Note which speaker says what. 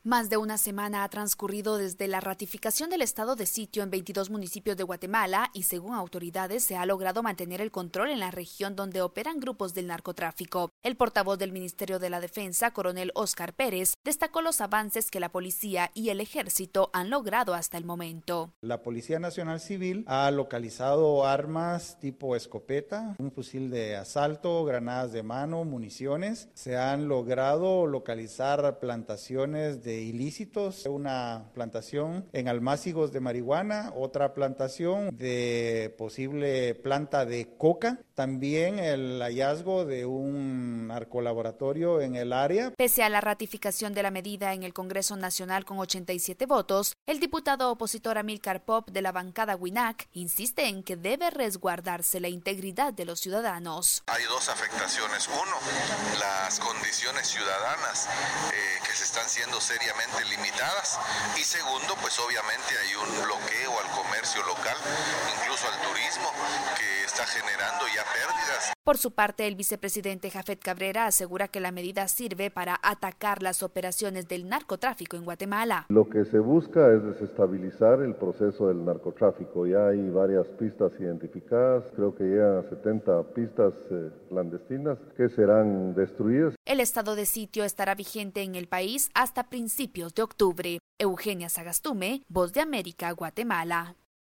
Speaker 1: Más de una semana ha transcurrido desde la ratificación del estado de sitio en 22 municipios de Guatemala y, según autoridades, se ha logrado mantener el control en la región donde operan grupos del narcotráfico. El portavoz del Ministerio de la Defensa, coronel Óscar Pérez, destacó los avances que la policía y el ejército han logrado hasta el momento.
Speaker 2: La Policía Nacional Civil ha localizado armas tipo escopeta, un fusil de asalto, granadas de mano, municiones. Se han logrado localizar plantaciones de ilícitos, una plantación en almácigos de marihuana, otra plantación de posible planta de coca, también el hallazgo de un narcolaboratorio en el área.
Speaker 1: Pese a la ratificación de la medida en el Congreso Nacional con 87 votos, el diputado opositor Amílcar Pop de la bancada WINAC insiste en que debe resguardarse la integridad de los ciudadanos.
Speaker 3: Hay dos afectaciones. Uno, las condiciones ciudadanas que se están siendo seriamente limitadas, y segundo, pues obviamente hay un bloqueo al comercio local, incluso al turismo, que está generando ya pérdidas.
Speaker 1: Por su parte, el vicepresidente Jafet Cabrera asegura que la medida sirve para atacar las operaciones del narcotráfico en Guatemala.
Speaker 4: Lo que se busca es desestabilizar el proceso del narcotráfico. Ya hay varias pistas identificadas, creo que llegan a 70 pistas clandestinas que serán destruidas.
Speaker 1: El estado de sitio estará vigente en el país hasta principios de octubre. Eugenia Sagastume, Voz de América, Guatemala.